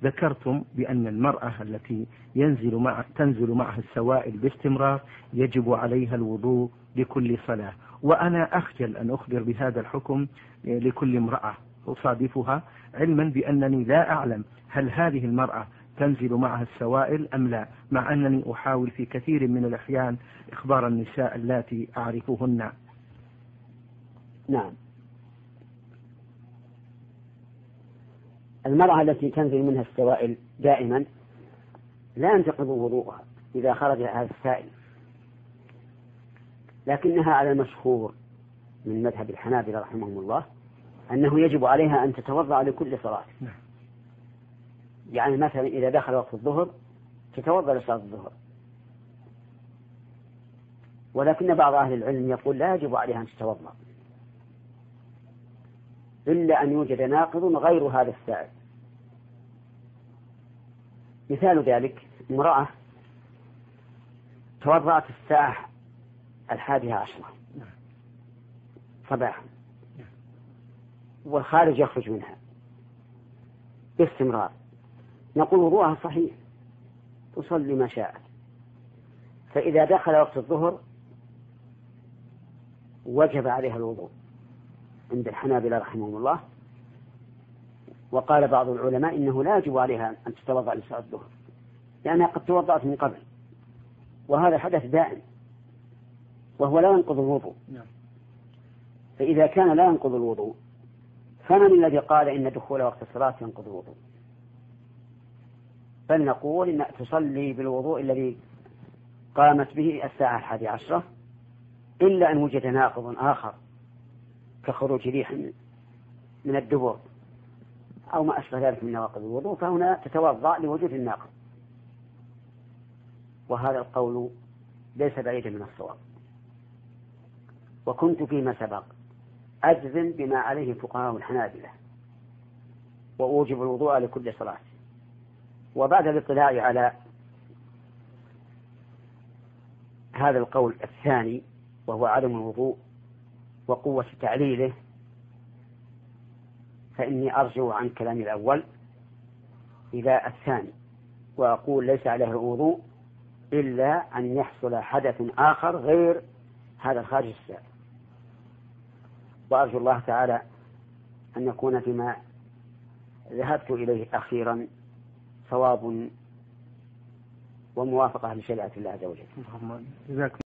ذكرتم بأن المرأة التي تنزل معها السوائل باستمرار يجب عليها الوضوء لكل صلاة، وأنا أخجل أن أخبر بهذا الحكم لكل امرأة أصادفها، علما بأنني لا أعلم هل هذه المرأة تنزل معها السوائل أم لا، مع أنني أحاول في كثير من الأحيان إخبار النساء اللاتي أعرفهن. نعم، المرأة التي تنزل منها السوائل دائما لا ينتقض وضوءها إذا خرج هذا السائل، لكنها على المشهور من مذهب الحنابلة رحمهم الله أنه يجب عليها أن تتوضأ لكل صلاة. يعني مثلا إذا دخل وقت الظهر تتوضأ لصلاة الظهر، ولكن بعض أهل العلم يقول لا يجب عليها أن تتوضأ إلا أن يوجد ناقض غير هذا السائل. مثال ذلك امرأة توضأت الساعة 11 صباحا والخارج يخرج منها باستمرار، نقول وضوءها صحيح تصلي ما شاءت. فإذا دخل وقت الظهر وجب عليها الوضوء عند الحنابلة رحمهم الله، وقال بعض العلماء إنه لا يجب عليها أن تتوضأ لصلاة الظهر لأنها قد توضأت من قبل، وهذا حدث دائم وهو لا ينقض الوضوء. فإذا كان لا ينقض الوضوء فمن الذي قال إن دخول وقت الصلاة ينقض الوضوء؟ بل نقول إن تصلي بالوضوء الذي قامت به الساعة 11 إلا أن وجد ناقض آخر كخروج ريح من الدبر أو ما أشبه ذلك من نواقض الوضوء، فهنا تتوضأ لوجود الناقض، وهذا القول ليس بعيدا من الصواب. وكنت فيما سبق أجزم بما عليه فقهاء الحنابلة وأوجب الوضوء لكل صلاة. وبعد الاطلاع على هذا القول الثاني وهو عدم الوضوء وقوة تعليله، فإني أرجع عن كلامي الأول إلى الثاني وأقول ليس عليه الوضوء إلا أن يحصل حدث آخر غير هذا الخارج السائل. وأرجو الله تعالى أن يكون فيما ذهبت إليه أخيرا صواب وموافقة لشريعة الله عز وجل. جزاكم